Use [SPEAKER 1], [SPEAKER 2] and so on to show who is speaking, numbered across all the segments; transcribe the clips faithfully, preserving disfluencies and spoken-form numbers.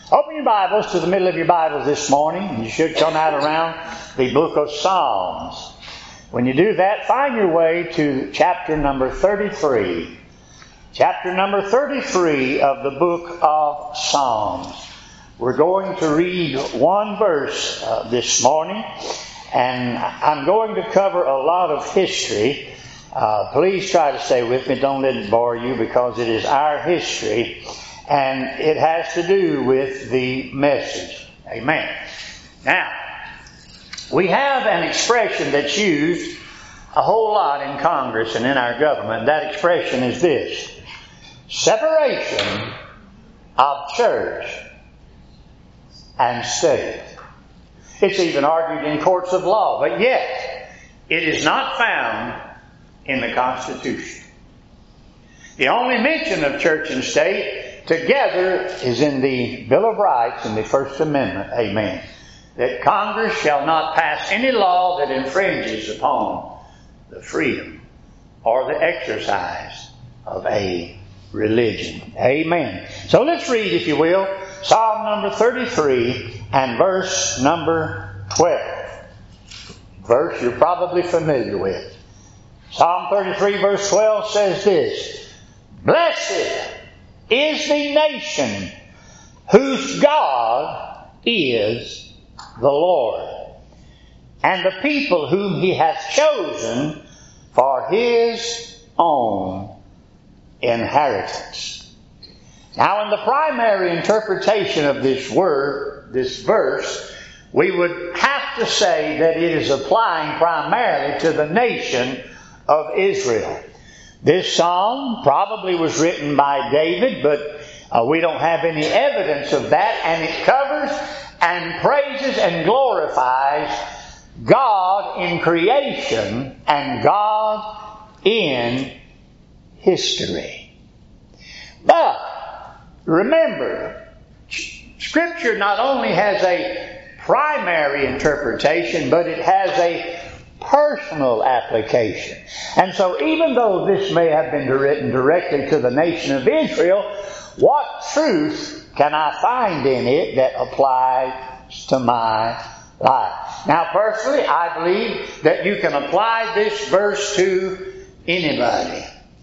[SPEAKER 1] Open your Bibles to the middle of your Bibles this morning. You should come out around the book of Psalms. When you do that, find your way to chapter number thirty-three. Chapter number thirty-three of the book of Psalms. We're going to read one verse uh, this morning, and I'm going to cover a lot of history. Uh, please try to stay with me. Don't let it bore you, because it is our history. And it has to do with the message. Amen. Now, we have an expression that's used a whole lot in Congress and in our government. That expression is this: separation of church and state. It's even argued in courts of law, but yet it is not found in the Constitution. The only mention of church and state together is in the Bill of Rights in the First Amendment. Amen. That Congress shall not pass any law that infringes upon the freedom or the exercise of a religion. Amen. So let's read, if you will, Psalm number thirty-three and verse number twelve. Verse you're probably familiar with. Psalm thirty-three verse twelve says this: Blessed is the nation whose God is the Lord, and the people whom He hath chosen for His own inheritance. Now, in the primary interpretation of this word, this verse, we would have to say that it is applying primarily to the nation of Israel. This psalm probably was written by David, but uh, we don't have any evidence of that. And it covers and praises and glorifies God in creation and God in history. But remember, Scripture not only has a primary interpretation, but it has a personal application. And so even though this may have been written directly to the nation of Israel, what truth can I find in it that applies to my life? Now, personally, I believe that you can apply this verse to anybody.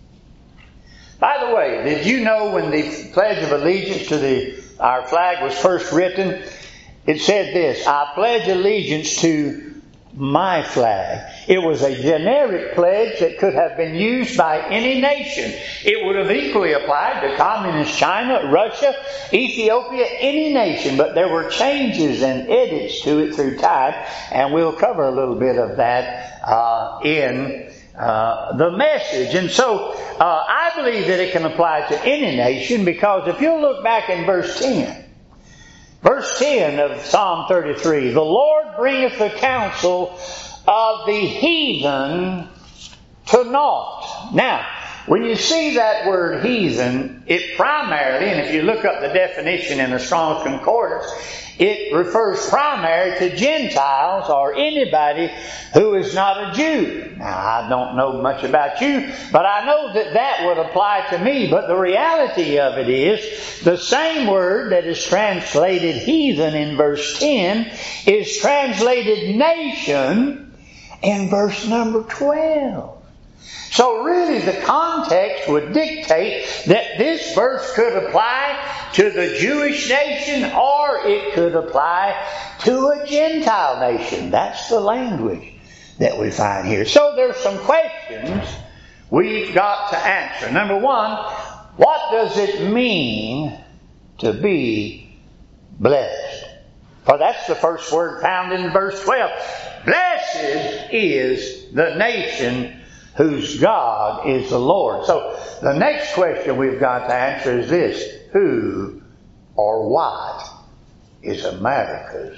[SPEAKER 1] By the way, did you know when the Pledge of Allegiance to the our flag was first written, it said this: I pledge allegiance to my flag. It was a generic pledge that could have been used by any nation. It would have equally applied to communist China, Russia, Ethiopia, any nation. But there were changes and edits to it through time, and we'll cover a little bit of that uh, in uh, the message. And so uh, I believe that it can apply to any nation, because if you'll look back in verse ten, Verse ten of Psalm thirty-three, the Lord bringeth the counsel of the heathen to naught. Now, when you see that word heathen, it primarily, and if you look up the definition in the Strong's Concordance, it refers primarily to Gentiles or anybody who is not a Jew. Now, I don't know much about you, but I know that that would apply to me. But the reality of it is, the same word that is translated heathen in verse ten is translated nation in verse number twelve. So really the context would dictate that this verse could apply to the Jewish nation, or it could apply to a Gentile nation. That's the language that we find here. So there's some questions we've got to answer. Number one, what does it mean to be blessed? For that's the first word found in verse twelve. Blessed is the nation whose God is the Lord. So the next question we've got to answer is this: who or what is America's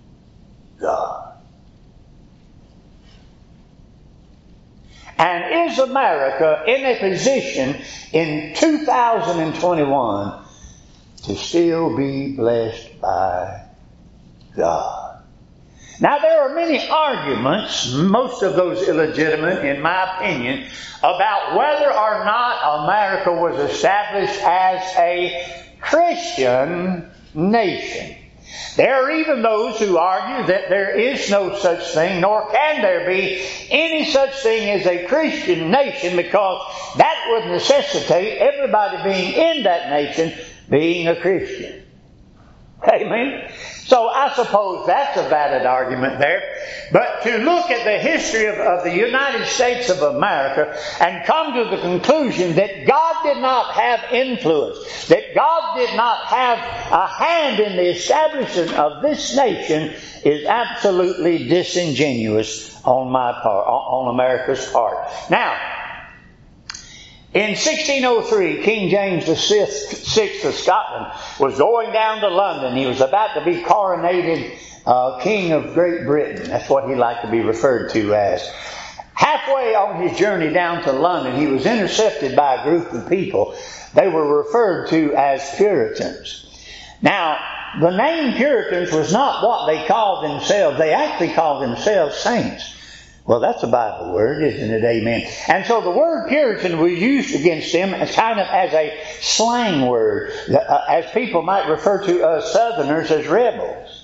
[SPEAKER 1] God? And is America in a position in two thousand twenty-one to still be blessed by God? Now, there are many arguments, most of those illegitimate in my opinion, about whether or not America was established as a Christian nation. There are even those who argue that there is no such thing, nor can there be any such thing as a Christian nation, because that would necessitate everybody being in that nation being a Christian. Amen? So I suppose that's a valid argument there. But to look at the history of, of the United States of America and come to the conclusion that God did not have influence, that God did not have a hand in the establishment of this nation, is absolutely disingenuous on my part, on America's part. Now, in sixteen oh three, King James the Sixth of Scotland was going down to London. He was about to be coronated uh, King of Great Britain. That's what he liked to be referred to as. Halfway on his journey down to London, he was intercepted by a group of people. They were referred to as Puritans. Now, the name Puritans was not what they called themselves. They actually called themselves saints. Well, that's a Bible word, isn't it? Amen. And so the word Puritan was used against them as kind of as a slang word, uh, as people might refer to us Southerners as rebels.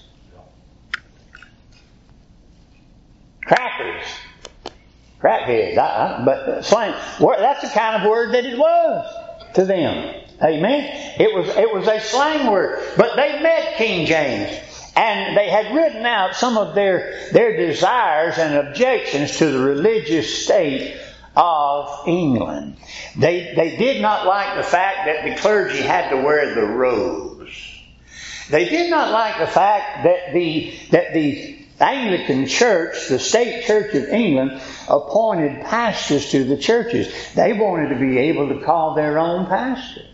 [SPEAKER 1] Crackers. Crackheads. I, I, but slang. That's the kind of word that it was to them. Amen. It was, it was a slang word. But they met King James. And they had written out some of their, their desires and objections to the religious state of England. They, they did not like the fact that the clergy had to wear the robes. They did not like the fact that the, that the Anglican Church, the state church of England, appointed pastors to the churches. They wanted to be able to call their own pastors.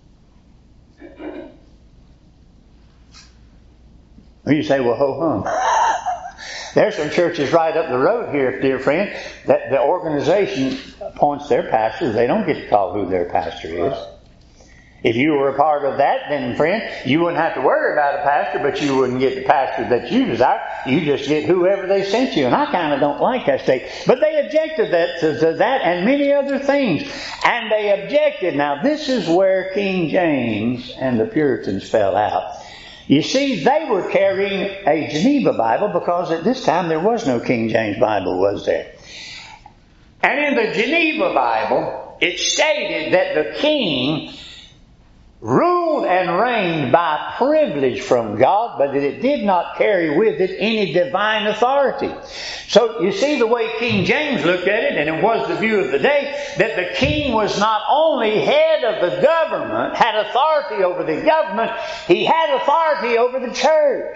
[SPEAKER 1] You say, well, ho hum. There's some churches right up the road here, dear friend, that the organization appoints their pastors. They don't get to call who their pastor is. If you were a part of that, then, friend, you wouldn't have to worry about a pastor, but you wouldn't get the pastor that you desire. You just get whoever they sent you. And I kind of don't like that state. But they objected that, to, to that and many other things. And they objected. Now, this is where King James and the Puritans fell out. You see, they were carrying a Geneva Bible because at this time there was no King James Bible, was there? And in the Geneva Bible, it stated that the king ruled and reigned by privilege from God, but that it did not carry with it any divine authority. So you see the way King James looked at it, and it was the view of the day, that the king was not only head of the government, had authority over the government, he had authority over the church.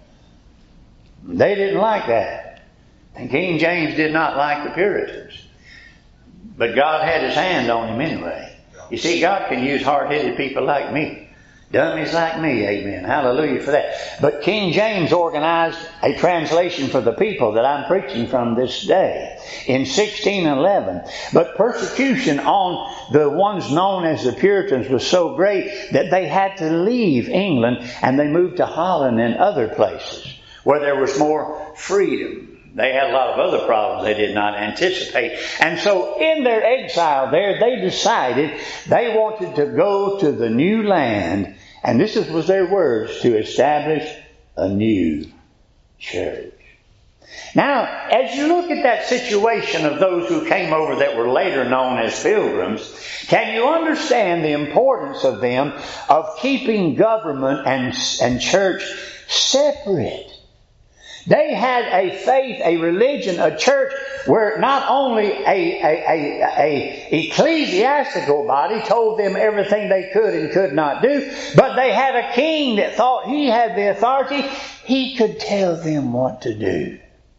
[SPEAKER 1] They didn't like that. And King James did not like the Puritans. But God had His hand on him anyway. You see, God can use hard-headed people like me. Dummies like me, amen. Hallelujah for that. But King James organized a translation for the people that I'm preaching from this day in sixteen eleven. But persecution on the ones known as the Puritans was so great that they had to leave England and they moved to Holland and other places where there was more freedom. They had a lot of other problems they did not anticipate. And so in their exile there, they decided they wanted to go to the new land. And this was their words, to establish a new church. Now, as you look at that situation of those who came over that were later known as pilgrims, can you understand the importance of them of keeping government and, and church separate? They had a faith, a religion, a church where not only a, a, a, a ecclesiastical body told them everything they could and could not do, but they had a king that thought he had the authority. He could tell them what to do.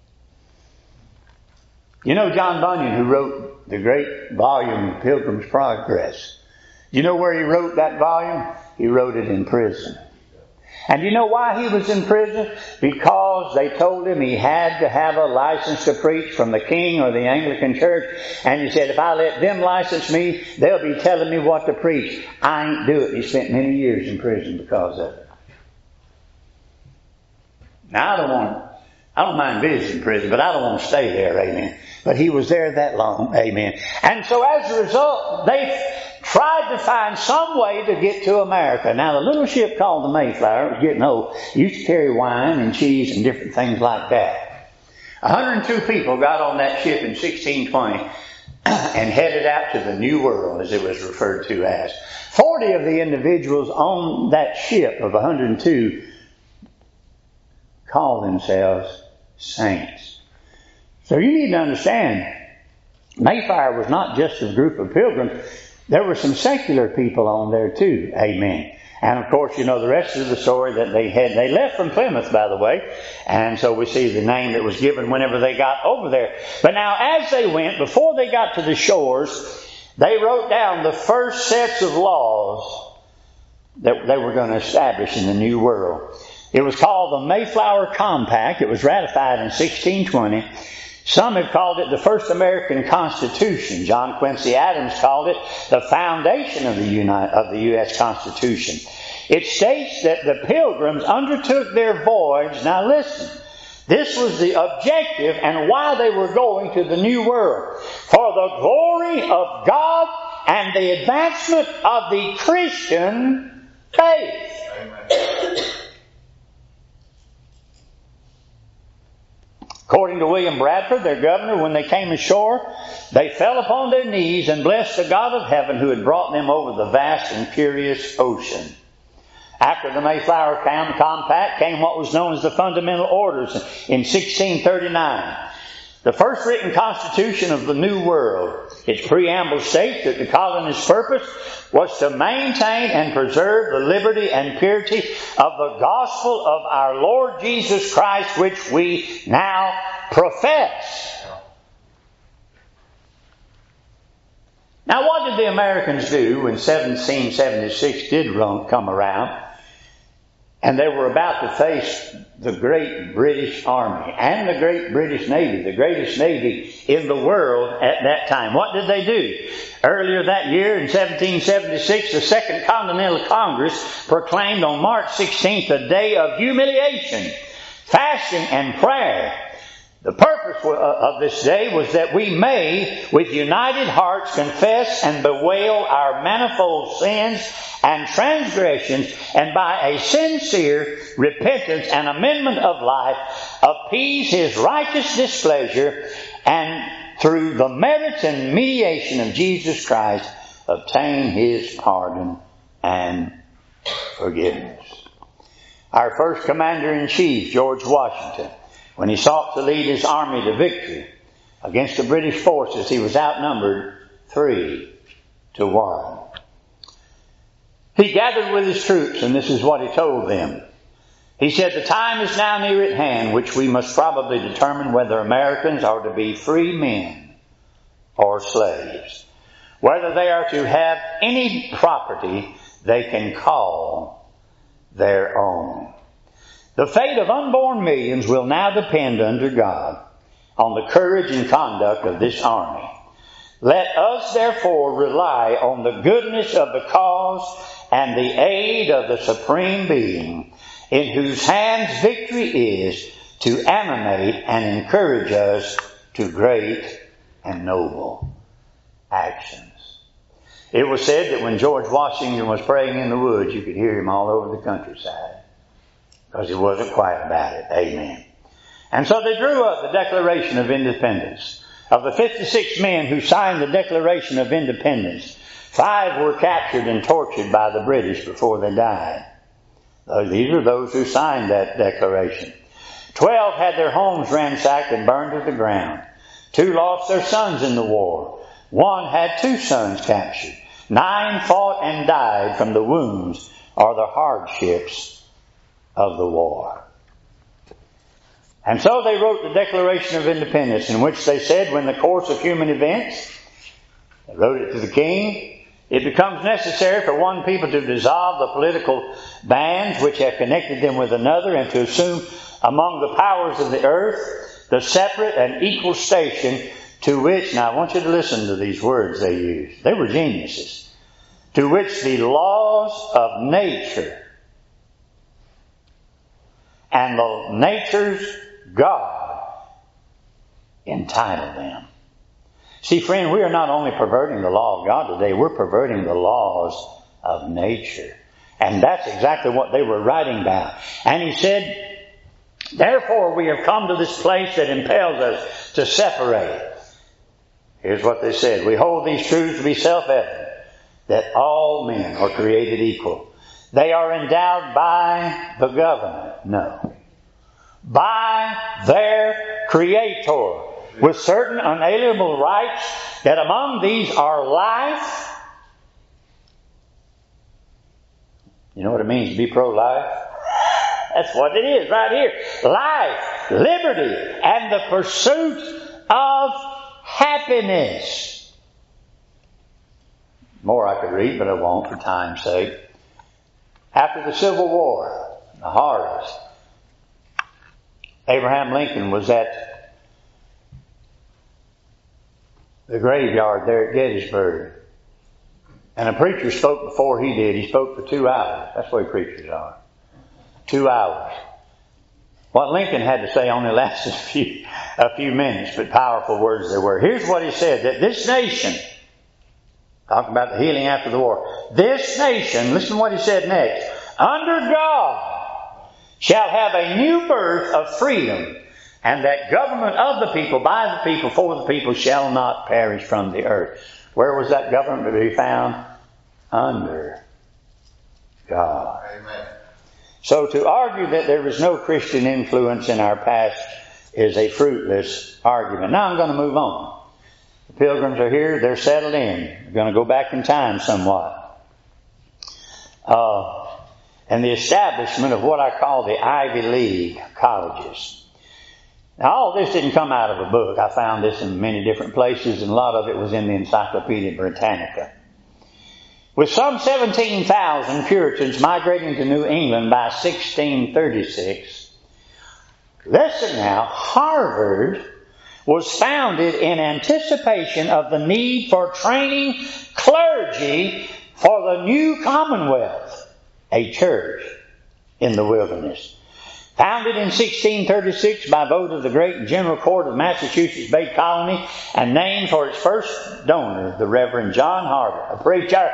[SPEAKER 1] You know John Bunyan, who wrote the great volume Pilgrim's Progress. You know where he wrote that volume? He wrote it in prison. And you know why he was in prison? Because they told him he had to have a license to preach from the king or the Anglican church. And he said, if I let them license me, they'll be telling me what to preach. I ain't do it. He spent many years in prison because of it. Now I don't want, I don't mind visiting prison, but I don't want to stay there, amen. But he was there that long, amen. And so as a result, they tried to find some way to get to America. Now, the little ship called the Mayflower, it was getting old, used to carry wine and cheese and different things like that. one hundred two people got on that ship in sixteen twenty and headed out to the New World, as it was referred to as. forty of the individuals on that ship of one hundred two called themselves saints. So you need to understand, Mayflower was not just a group of pilgrims. There were some secular people on there too. Amen. And of course, you know the rest of the story that they had. They left from Plymouth, by the way. And so we see the name that was given whenever they got over there. But now as they went, before they got to the shores, they wrote down the first sets of laws that they were going to establish in the New World. It was called the Mayflower Compact. It was ratified in sixteen twenty. Some have called it the first American Constitution. John Quincy Adams called it the foundation of the United, of the U S Constitution. It states that the pilgrims undertook their voyage. Now listen, this was the objective and why they were going to the New World. For the glory of God and the advancement of the Christian faith. Amen. According to William Bradford, their governor, when they came ashore, they fell upon their knees and blessed the God of heaven who had brought them over the vast and furious ocean. After the Mayflower Compact came what was known as the Fundamental Orders in sixteen thirty-nine. The first written constitution of the New World. Its preamble states that the colonists' purpose was to maintain and preserve the liberty and purity of the gospel of our Lord Jesus Christ, which we now profess. Now, what did the Americans do when seventeen seventy-six did come around? And they were about to face the great British Army and the great British Navy, the greatest Navy in the world at that time. What did they do? Earlier that year, in seventeen seventy-six, the Second Continental Congress proclaimed on March sixteenth a day of humiliation, fasting, and prayer. The purpose of this day was that we may, with united hearts, confess and bewail our manifold sins and transgressions, and by a sincere repentance and amendment of life, appease His righteous displeasure, and through the merits and mediation of Jesus Christ, obtain His pardon and forgiveness. Our first Commander-in-Chief, George Washington, when he sought to lead his army to victory against the British forces, he was outnumbered three to one. He gathered with his troops, and this is what he told them. He said, "The time is now near at hand, which we must probably determine whether Americans are to be free men or slaves, whether they are to have any property they can call their own. The fate of unborn millions will now depend under God on the courage and conduct of this army. Let us therefore rely on the goodness of the cause and the aid of the Supreme Being, in whose hands victory is, to animate and encourage us to great and noble actions." It was said that when George Washington was praying in the woods, you could hear him all over the countryside, because he wasn't quiet about it. Amen. And so they drew up the Declaration of Independence. Of the fifty-six men who signed the Declaration of Independence, five were captured and tortured by the British before they died. These are those who signed that declaration. Twelve had their homes ransacked and burned to the ground. Two lost their sons in the war. One had two sons captured. Nine fought and died from the wounds or the hardships of the war. And so they wrote the Declaration of Independence, in which they said, when the course of human events, they wrote it to the king, it becomes necessary for one people to dissolve the political bands which have connected them with another, and to assume among the powers of the earth the separate and equal station to which, now I want you to listen to these words they used. They were geniuses. To which the laws of nature and the nature's God entitle them. See, friend, we are not only perverting the law of God today, we're perverting the laws of nature. And that's exactly what they were writing about. And he said, therefore we have come to this place that impels us to separate. Here's what they said. We hold these truths to be self-evident, that all men are created equal. They are endowed by the government. No. By their Creator, with certain unalienable rights, that among these are life. You know what it means to be pro-life? That's what it is right here. Life, liberty, and the pursuit of happiness. More I could read, but I won't for time's sake. After the Civil War, the horrors, Abraham Lincoln was at the graveyard there at Gettysburg. And a preacher spoke before he did. He spoke for two hours. That's the way preachers are. Two hours. What Lincoln had to say only lasted a few, a few minutes, but powerful words they were. Here's what he said, that this nation, talking about the healing after the war, this nation, listen to what he said next, under God shall have a new birth of freedom, and that government of the people, by the people, for the people, shall not perish from the earth. Where was that government to be found? Under God.
[SPEAKER 2] Amen.
[SPEAKER 1] So to argue that there is no Christian influence in our past is a fruitless argument. Now I'm going to move on. The Pilgrims are here. They're settled in. They're going to go back in time somewhat. Uh, and the establishment of what I call the Ivy League colleges. Now, all this didn't come out of a book. I found this in many different places, and a lot of it was in the Encyclopedia Britannica. With some seventeen thousand Puritans migrating to New England by sixteen thirty-six, listen now, Harvard was founded in anticipation of the need for training clergy for the new Commonwealth, a church in the wilderness. Founded in sixteen thirty-six by vote of the great General Court of Massachusetts Bay Colony, and named for its first donor, the Reverend John Harvard, a preacher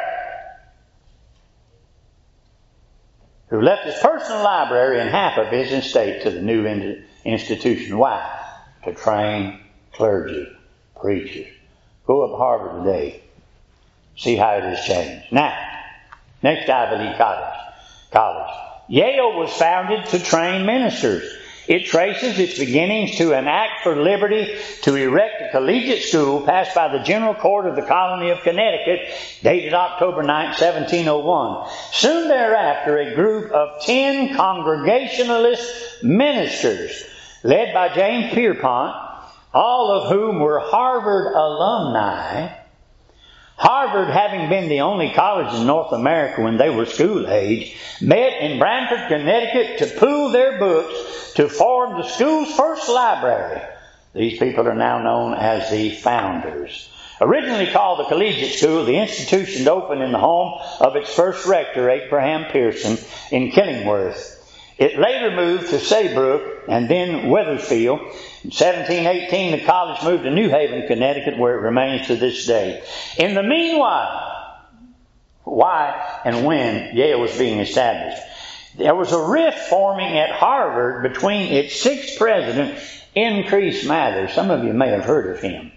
[SPEAKER 1] who left his personal library and half of his estate to the new in- institution. Why? To train clergy, preachers. Go up Harvard today. See how it has changed. Now, next Ivy League college. College. Yale was founded to train ministers. It traces its beginnings to an act for liberty to erect a collegiate school passed by the General Court of the Colony of Connecticut, dated October ninth, seventeen oh one. Soon thereafter, a group of ten Congregationalist ministers, led by James Pierpont, all of whom were Harvard alumni, Harvard, having been the only college in North America when they were school age, met in Branford, Connecticut to pool their books to form the school's first library. These people are now known as the Founders. Originally called the Collegiate School, the institution opened in the home of its first rector, Abraham Pearson, in Killingworth. It later moved to Saybrook and then Wethersfield. In seventeen eighteen, the college moved to New Haven, Connecticut, where it remains to this day. In the meanwhile, why and when Yale was being established, there was a rift forming at Harvard between its sixth president, Increase Mather. Some of you may have heard of him.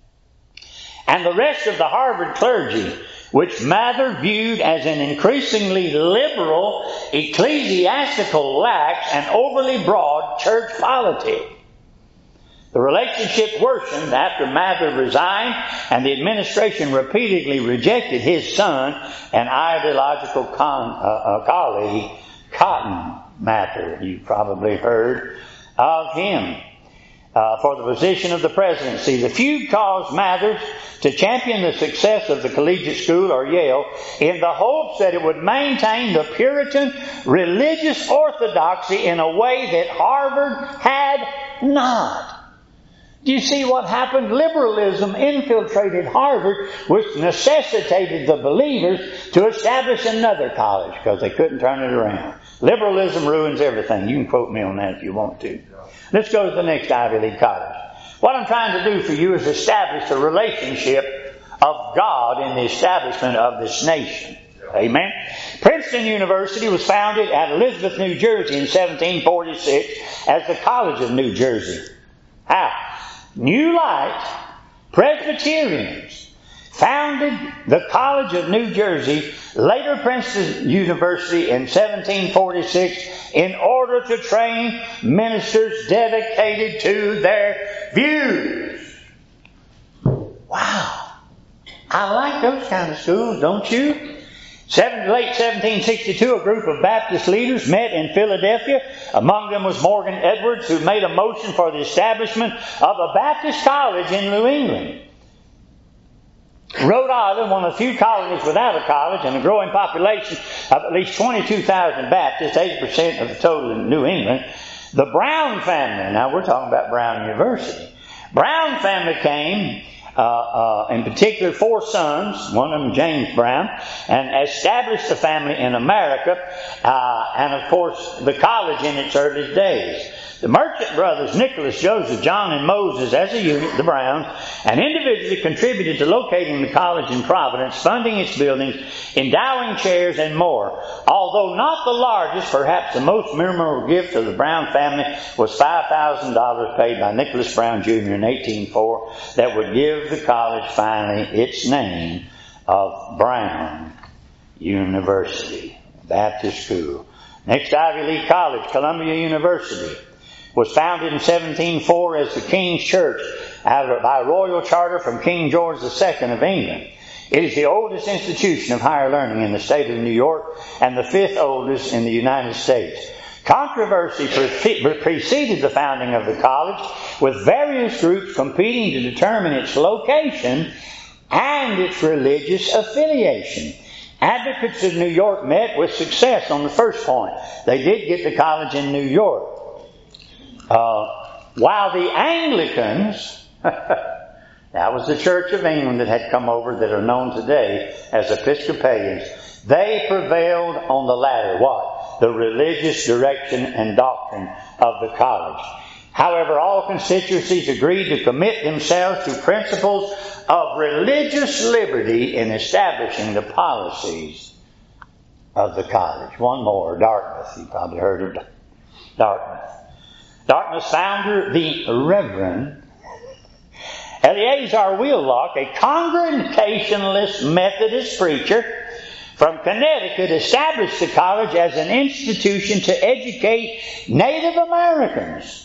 [SPEAKER 1] And the rest of the Harvard clergy, which Mather viewed as an increasingly liberal, ecclesiastical lax, and overly broad church politic. The relationship worsened after Mather resigned, and the administration repeatedly rejected his son and ideological con, uh, uh, colleague, Cotton Mather. You've probably heard of him. Uh, for the position of the presidency. The feud caused Mather to champion the success of the collegiate school, or Yale, in the hopes that it would maintain the Puritan religious orthodoxy in a way that Harvard had not. Do you see what happened? Liberalism infiltrated Harvard, which necessitated the believers to establish another college because they couldn't turn it around. Liberalism ruins everything. You can quote me on that if you want to. Let's go to the next Ivy League college. What I'm trying to do for you is establish the relationship of God in the establishment of this nation. Amen. Princeton University was founded at Elizabeth, New Jersey in seventeen forty-six as the College of New Jersey. How? New Light Presbyterians founded the College of New Jersey, later Princeton University in seventeen forty-six, in order to train ministers dedicated to their views. Wow. I like those kind of schools, don't you? Seven, late seventeen sixty-two, a group of Baptist leaders met in Philadelphia. Among them was Morgan Edwards, who made a motion for the establishment of a Baptist college in New England. Rhode Island, one of the few colonies without a college, and a growing population of at least twenty-two thousand Baptists, eighty percent of the total in New England. The Brown family, now we're talking about Brown University. Brown family came, uh, uh, in particular four sons, one of them James Brown, and established the family in America, uh, and of course the college in its earliest days. The Merchant brothers, Nicholas, Joseph, John, and Moses, as a unit, the Browns, and individually contributed to locating the college in Providence, funding its buildings, endowing chairs, and more. Although not the largest, perhaps the most memorable gift of the Brown family was five thousand dollars paid by Nicholas Brown, Junior in eighteen oh four that would give the college finally its name of Brown University, Baptist School. Next, Ivy League College, Columbia University, was founded in seventeen oh four as the King's Church by royal charter from King George the Second of England. It is the oldest institution of higher learning in the state of New York and the fifth oldest in the United States. Controversy preceded the founding of the college, with various groups competing to determine its location and its religious affiliation. Advocates of New York met with success on the first point. They did get the college in New York. Uh, while the Anglicans, that was the Church of England that had come over, that are known today as Episcopalians, they prevailed on the latter. What? The religious direction and doctrine of the college. However, all constituencies agreed to commit themselves to principles of religious liberty in establishing the policies of the college. One more, Dartmouth. You probably heard of Dartmouth. Dartmouth's founder, the Reverend Eleazar Wheelock, a Congregationalist Methodist preacher from Connecticut, established the college as an institution to educate Native Americans.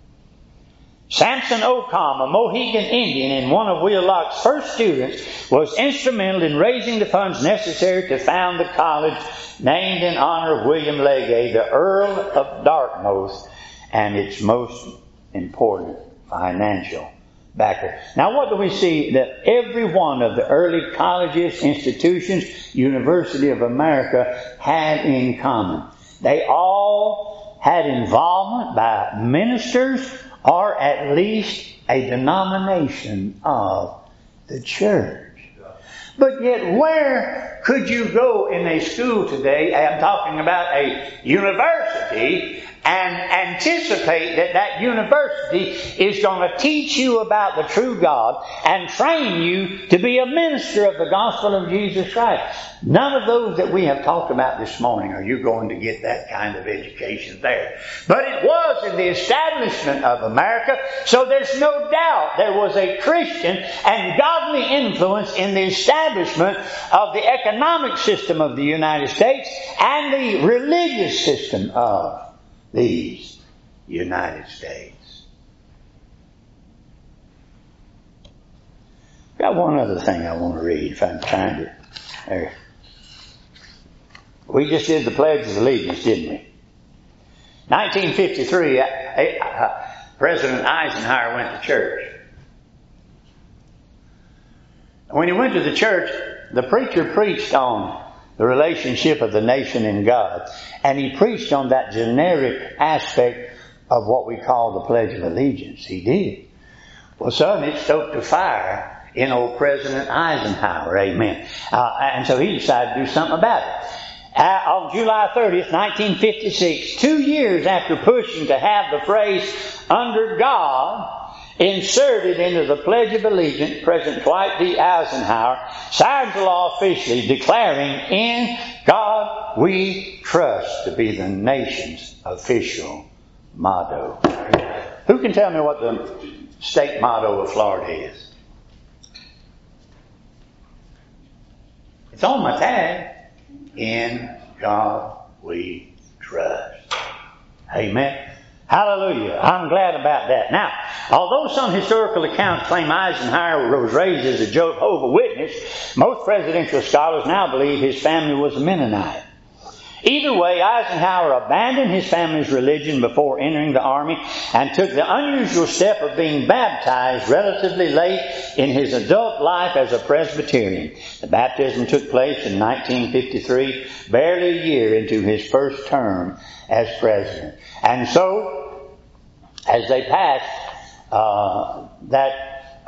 [SPEAKER 1] Samson Occom, a Mohegan Indian and one of Wheelock's first students, was instrumental in raising the funds necessary to found the college, named in honor of William Legay, the Earl of Dartmouth, and its most important financial backer. Now, what do we see that every one of the early colleges, institutions, University of America had in common? They all had involvement by ministers or at least a denomination of the church. But yet, where could you go in a school today, I'm talking about a university, and anticipate that that university is going to teach you about the true God and train you to be a minister of the gospel of Jesus Christ? None of those that we have talked about this morning are you going to get that kind of education there. But it was in the establishment of America, so there's no doubt there was a Christian and godly influence in the establishment of the economic system of the United States and the religious system of these United States. Got one other thing I want to read if I can find it. There. We just did the Pledge of Allegiance, didn't we? nineteen fifty-three, uh, uh, President Eisenhower went to church. When he went to the church, the preacher preached on the relationship of the nation and God. And he preached on that generic aspect of what we call the Pledge of Allegiance. He did. Well, son, it stoked a fire in old President Eisenhower. Amen. Uh, and so he decided to do something about it. Uh, on July thirtieth, nineteen fifty-six, two years after pushing to have the phrase "under God" inserted into the Pledge of Allegiance, President Dwight D. Eisenhower signed the law officially declaring, "In God we trust," to be the nation's official motto. Who can tell me what the state motto of Florida is? It's on my tag. In God we trust. Amen. Hallelujah. I'm glad about that. Now, although some historical accounts claim Eisenhower was raised as a Jehovah's Witness, most presidential scholars now believe his family was a Mennonite. Either way, Eisenhower abandoned his family's religion before entering the Army and took the unusual step of being baptized relatively late in his adult life as a Presbyterian. The baptism took place in nineteen fifty-three, barely a year into his first term as president. And so, as they passed uh, that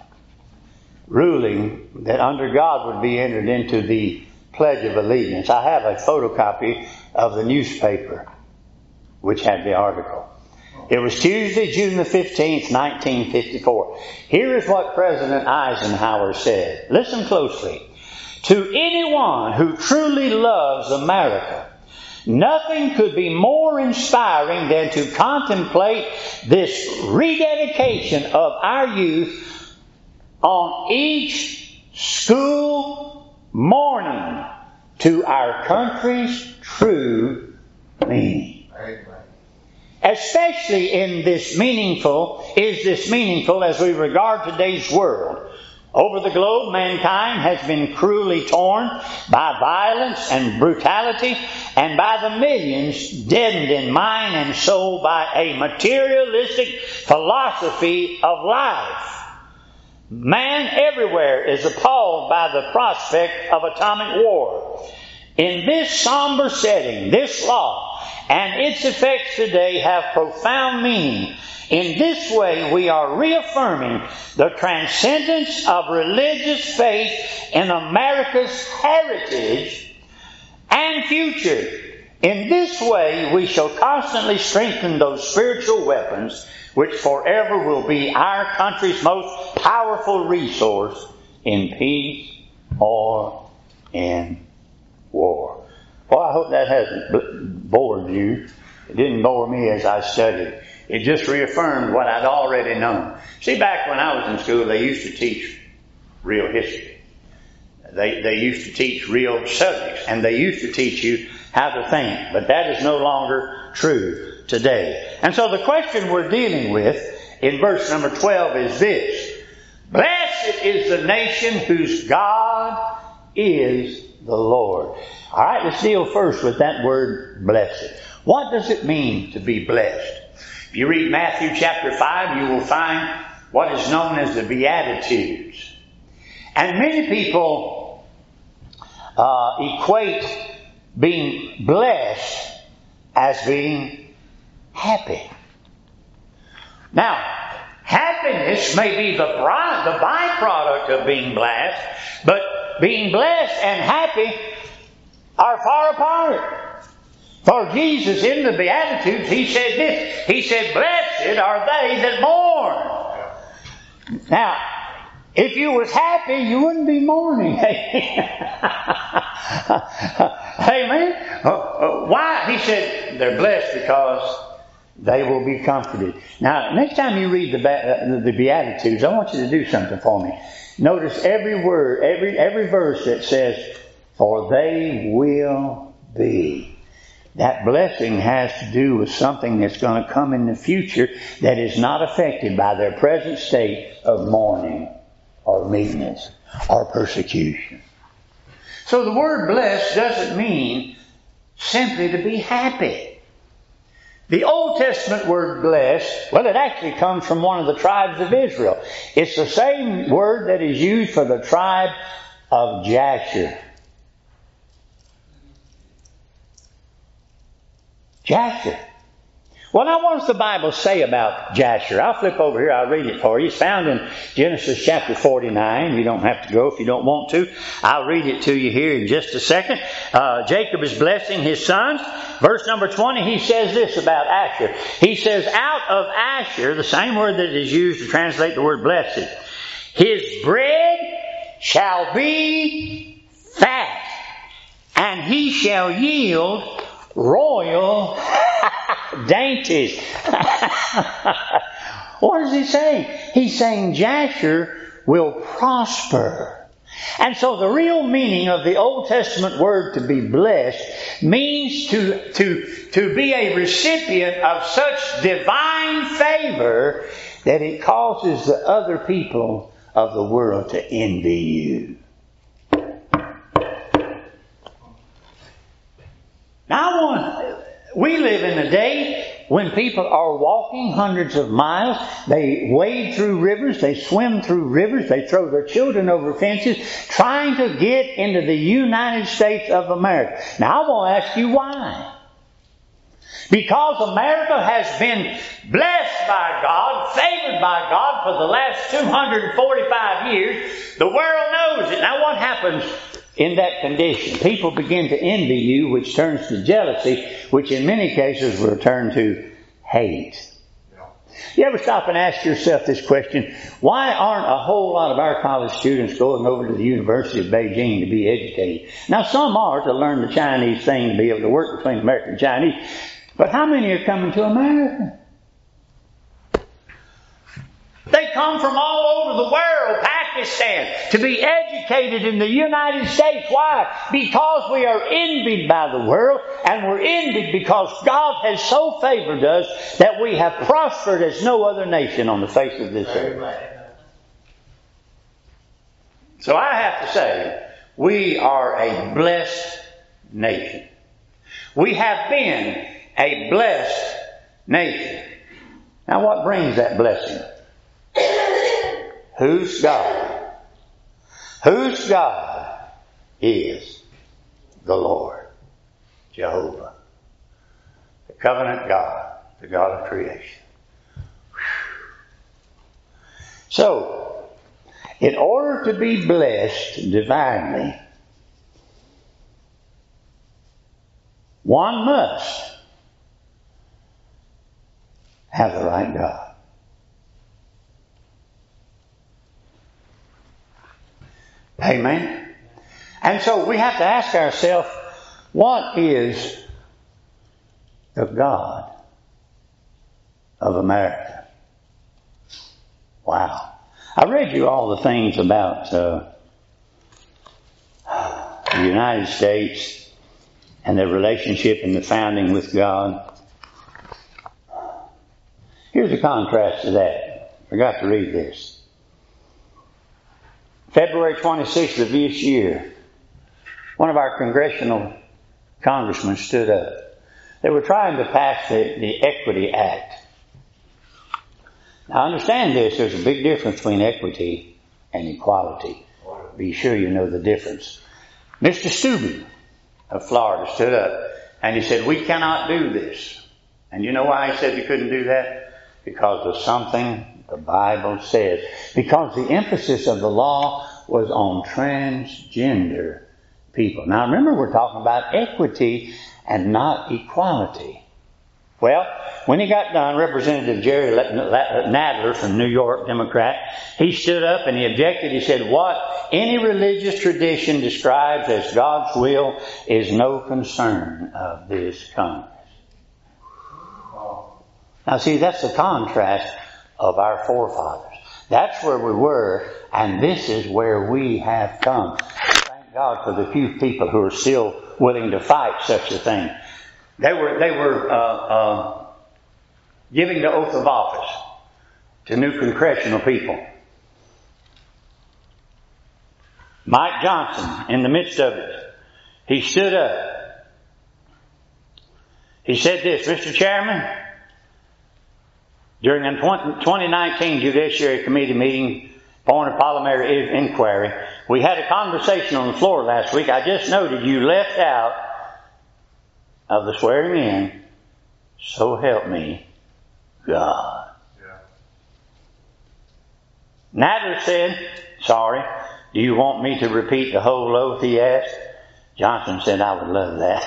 [SPEAKER 1] ruling that under God would be entered into the Pledge of Allegiance, I have a photocopy of the newspaper which had the article. It was Tuesday, June the fifteenth, nineteen fifty-four. Here is what President Eisenhower said. Listen closely. To anyone who truly loves America, nothing could be more inspiring than to contemplate this rededication of our youth on each school morning to our country's true meaning. Especially in this meaningful, is this meaningful as we regard today's world. Over the globe, mankind has been cruelly torn by violence and brutality, and by the millions deadened in mind and soul by a materialistic philosophy of life. Man everywhere is appalled by the prospect of atomic war. In this somber setting, this law and its effects today have profound meaning. In this way, we are reaffirming the transcendence of religious faith in America's heritage and future. In this way, we shall constantly strengthen those spiritual weapons which forever will be our country's most powerful resource in peace or in war. Well, I hope that hasn't bored you. It didn't bore me as I studied. It just reaffirmed what I'd already known. See, back when I was in school, they used to teach real history. They, they used to teach real subjects, and they used to teach you how to think. But that is no longer true today. And so the question we're dealing with in verse number twelve is this: blessed is the nation whose God is the Lord. All right, let's deal first with that word blessed. What does it mean to be blessed? If you read Matthew chapter five, you will find what is known as the Beatitudes. And many people uh, equate being blessed as being happy. Now, happiness may be the, bri- the byproduct of being blessed, but being blessed and happy are far apart. For Jesus in the Beatitudes, He said this. He said, blessed are they that mourn. Now, if you was happy, you wouldn't be mourning. Amen? Uh, uh, why? He said, they're blessed because they will be comforted. Now, next time you read the, uh, the Beatitudes, I want you to do something for me. Notice every word, every every verse that says, for they will be. That blessing has to do with something that's going to come in the future that is not affected by their present state of mourning or meekness or persecution. So the word blessed doesn't mean simply to be happy. The Old Testament word blessed, well, it actually comes from one of the tribes of Israel. It's the same word that is used for the tribe of Jasher. Jasher. Well, now what does the Bible say about Jasher? I'll flip over here. I'll read it for you. It's found in Genesis chapter forty-nine. You don't have to go if you don't want to. I'll read it to you here in just a second. Uh, Jacob is blessing his sons. Verse number twenty, he says this about Asher. He says, out of Asher, the same word that is used to translate the word blessed, his bread shall be fat, and he shall yield royal dainties. What does he say? He's saying Jasher will prosper. And so the real meaning of the Old Testament word to be blessed means to, to, to be a recipient of such divine favor that it causes the other people of the world to envy you. Now I want, we live in a day when people are walking hundreds of miles, they wade through rivers, they swim through rivers, they throw their children over fences, trying to get into the United States of America. Now I want to ask you why. Because America has been blessed by God, favored by God for the last two hundred forty-five years. The world knows it. Now what happens in that condition? People begin to envy you, which turns to jealousy, which in many cases will turn to hate. You ever stop and ask yourself this question? Why aren't a whole lot of our college students going over to the University of Beijing to be educated? Now some are to learn the Chinese thing, to be able to work between American and Chinese. But how many are coming to America? They come from all over the world, Pakistan, to be educated in the United States. Why? Because we are envied by the world, and we're envied because God has so favored us that we have prospered as no other nation on the face of this earth. So I have to say, we are a blessed nation. We have been a blessed nation. Now what brings that blessing? Whose God? Whose God is the Lord, Jehovah, the covenant God, the God of creation. So, in order to be blessed divinely, one must have the right God. Amen. And so we have to ask ourselves, what is the God of America? Wow. I read you all the things about uh, the United States and their relationship in the founding with God. Here's a contrast to that. I forgot to read this. February twenty-sixth of this year, one of our congressional congressmen stood up. They were trying to pass the, the Equity Act. Now understand this, there's a big difference between equity and equality. Be sure you know the difference. Mister Steuben of Florida stood up and he said, we cannot do this. And you know why he said we couldn't do that? Because of something the Bible says. Because the emphasis of the law was on transgender people. Now remember, we're talking about equity and not equality. Well, when he got done, Representative Jerry Nadler from New York, Democrat, he stood up and he objected. He said, what any religious tradition describes as God's will is no concern of this Congress. Now see, that's the contrast of our forefathers. That's where we were, and this is where we have come. Thank God for the few people who are still willing to fight such a thing. They were they were uh, uh, giving the oath of office to new congressional people. Mike Johnson, in the midst of it, he stood up. He said this, Mister Chairman, during a twenty nineteen Judiciary Committee meeting, Foreign Parliamentary Inquiry, we had a conversation on the floor last week. I just noted you left out of the swearing in So help me, God.
[SPEAKER 2] Yeah.
[SPEAKER 1] Nadler said, sorry, do you want me to repeat the whole oath, he asked. Johnson said, I would love that.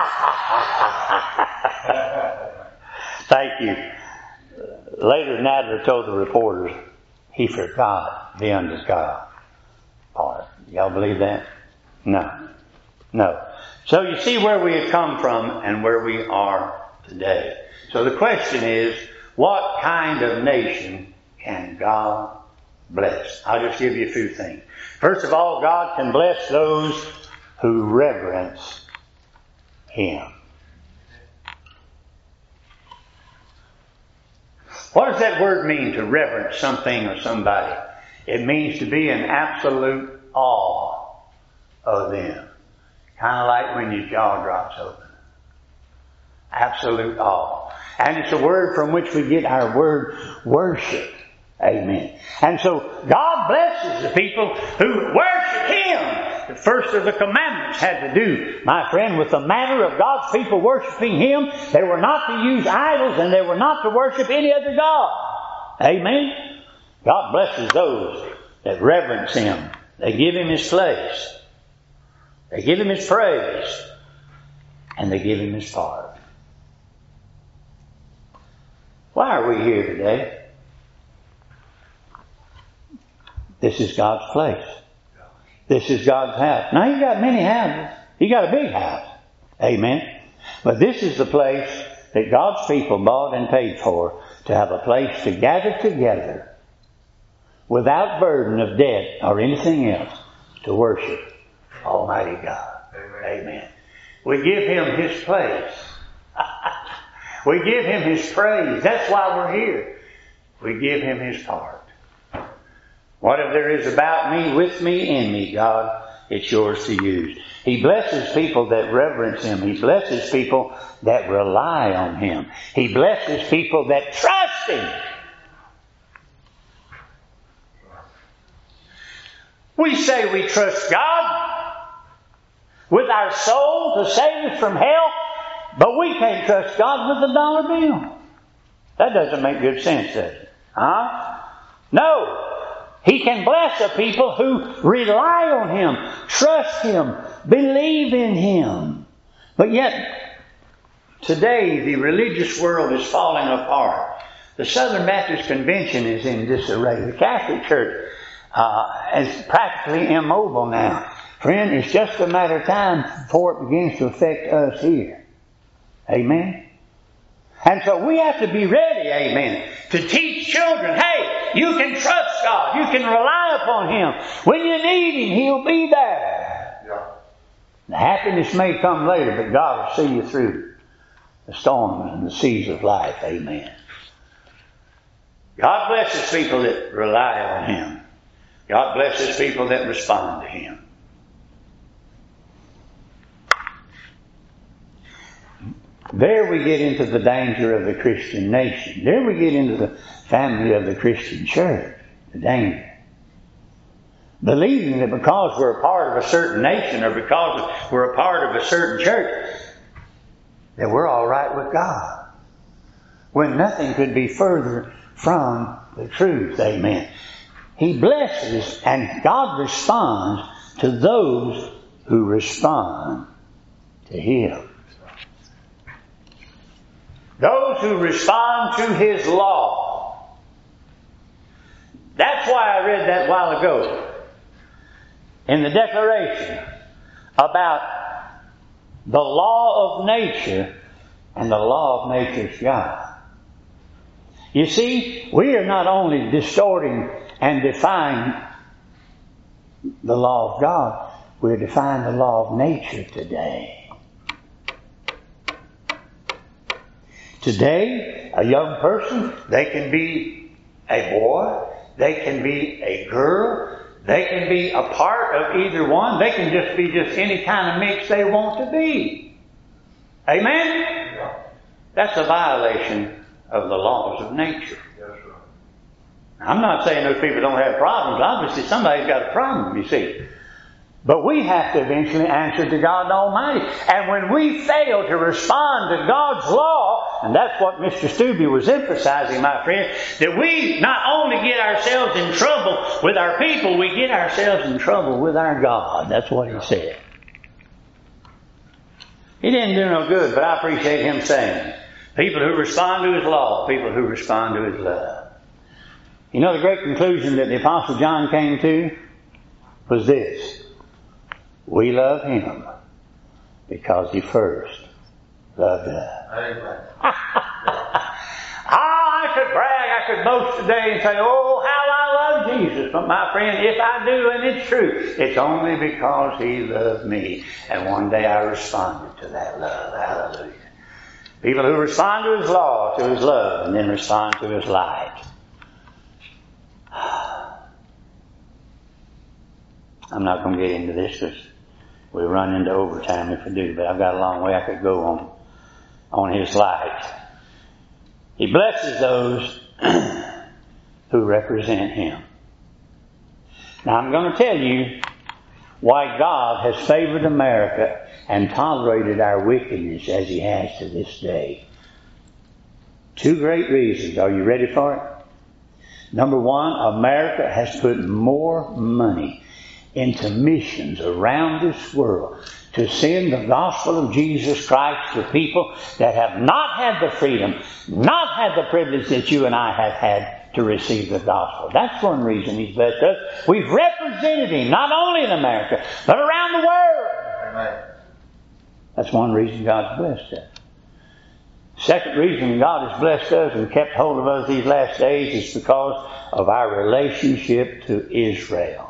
[SPEAKER 1] Thank you. Later, Nadler told the reporters he forgot the under God part. Y'all believe that? No. No. So you see where we have come from and where we are today. So the question is, what kind of nation can God bless? I'll just give you a few things. First of all, God can bless those who reverence Him. What does that word mean, to reverence something or somebody? It means to be in absolute awe of them. Kind of like when your jaw drops open. Absolute awe. And it's a word from which we get our word worship. Amen. And so God blesses the people who worship Him. The first of the commandments had to do, my friend, with the manner of God's people worshiping Him. They were not to use idols and they were not to worship any other God. Amen. God blesses those that reverence Him. They give Him His place. They give Him His praise. And they give Him His part. Why are we here today? This is God's place. This is God's house. Now, He's got many houses. He's got a big house. Amen. But this is the place that God's people bought and paid for, to have a place to gather together without burden of debt or anything else, to worship Almighty God. Amen. Amen. We give Him His place. We give Him His praise. That's why we're here. We give Him His part. Whatever there is about me, with me, in me, God, it's yours to use. He blesses people that reverence Him. He blesses people that rely on Him. He blesses people that trust Him. We say we trust God with our soul to save us from hell, but we can't trust God with a dollar bill. That doesn't make good sense, does it? Huh? No. He can bless a people who rely on Him, trust Him, believe in Him. But yet, today the religious world is falling apart. The Southern Baptist Convention is in disarray. The Catholic Church uh, is practically immobile now. Friend, it's just a matter of time before it begins to affect us here. Amen? And so we have to be ready, amen, to teach children, hey, you can trust God. You can rely upon Him. When you need Him, He'll be there. Yeah. The happiness may come later, but God will see you through the storms and the seas of life. Amen. God blesses people that rely on Him. God blesses people that respond to Him. There we get into the danger of the Christian nation. There we get into the family of the Christian church. The danger. Believing that because we're a part of a certain nation or because we're a part of a certain church, that we're all right with God. When nothing could be further from the truth. Amen. He blesses and God responds to those who respond to Him. Those who respond to His law. That's why I read that a while ago in the Declaration about the law of nature and the law of nature's God. You see, we are not only distorting and defying the law of God, we're defying the law of nature today. Today, a young person, they can be a boy, they can be a girl, they can be a part of either one, they can just be just any kind of mix they want to be. Amen? That's a violation of the laws of nature. I'm not saying those people don't have problems. Obviously, somebody's got a problem, you see. But we have to eventually answer to God Almighty. And when we fail to respond to God's law, And that's what Mister Stubbe was emphasizing, my friend, that we not only get ourselves in trouble with our people, we get ourselves in trouble with our God. That's what he said. He didn't do no good, but I appreciate him saying it. People who respond to his law, people who respond to his love. You know, the great conclusion that the Apostle John came to was this: we love him because he first loved us.
[SPEAKER 2] Amen.
[SPEAKER 1] Oh, I could brag, I could boast today and say, oh, how I love Jesus. But my friend, if I do, and it's true, it's only because he loved me. And one day I responded to that love. Hallelujah. People who respond to his law, to his love, and then respond to his light. I'm not going to get into this because we'll run into overtime if we do, but I've got a long way I could go on, on his light. He blesses those who represent him. Now I'm going to tell you why God has favored America and tolerated our wickedness as he has to this day. Two great reasons. Are you ready for it? Number one, America has put more money into missions around this world to send the gospel of Jesus Christ to people that have not had the freedom, not had the privilege that you and I have had to receive the gospel. That's one reason he's blessed us. We've represented him not only in America, but around the world.
[SPEAKER 2] Amen.
[SPEAKER 1] That's one reason God's blessed us. Second reason God has blessed us and kept hold of us these last days is because of our relationship to Israel.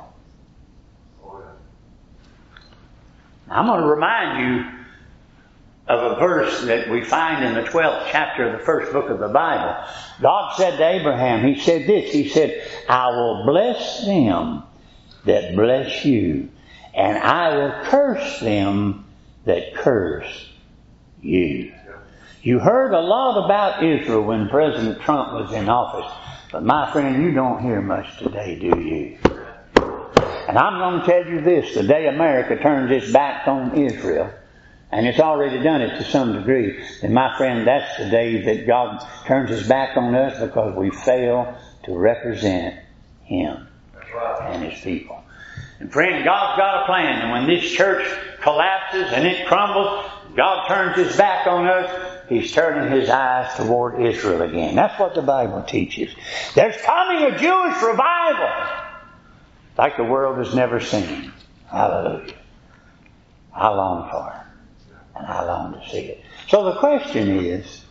[SPEAKER 1] I'm going to remind you of a verse that we find in the twelfth chapter of the first book of the Bible. God said to Abraham, he said this, he said, I will bless them that bless you, and I will curse them that curse you. You heard a lot about Israel when President Trump was in office, but my friend, you don't hear much today, do you? And I'm going to tell you this, the day America turns its back on Israel, and it's already done it to some degree, then my friend, that's the day that God turns his back on us because we fail to represent him and his people. And friend, God's got a plan, and when this church collapses and it crumbles, God turns his back on us, he's turning his eyes toward Israel again. That's what the Bible teaches. There's coming a Jewish revival like the world has never seen. Hallelujah. I long for it. And I long to see it. So the question is,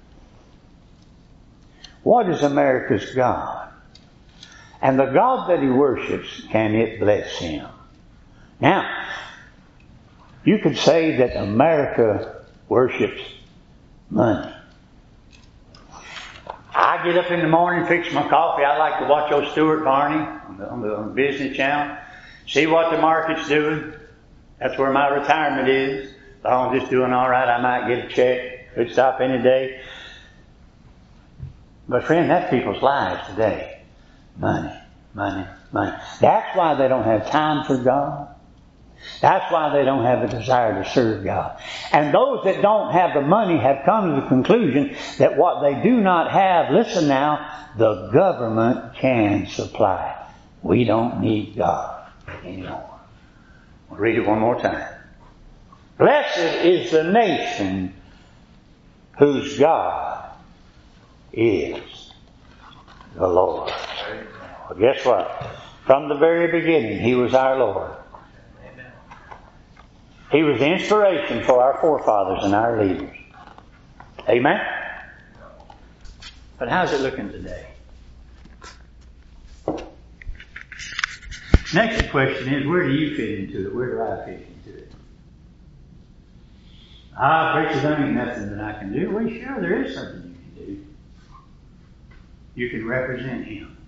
[SPEAKER 1] what is America's God? And the God that he worships, can it bless him? Now, you could say that America worships money. I get up in the morning, fix my coffee. I like to watch old Stuart Varney on the, on the, on the Business Channel. See what the market's doing. That's where my retirement is. If I'm just doing all right, I might get a check. Could stop any day. But friend, that's people's lives today. Money, money, money. That's why they don't have time for God. That's why they don't have a desire to serve God. And those that don't have the money have come to the conclusion that what they do not have, listen now, the government can supply. We don't need God anymore. I'll read it one more time. Blessed is the nation whose God is the Lord. Well, guess what? From the very beginning, he was our Lord. He was the inspiration for our forefathers and our leaders. Amen? But how's it looking today? Next question is, where do you fit into it? Where do I fit into it? Ah, preacher, there ain't nothing that I can do. Well, sure, there is something you can do. You can represent him.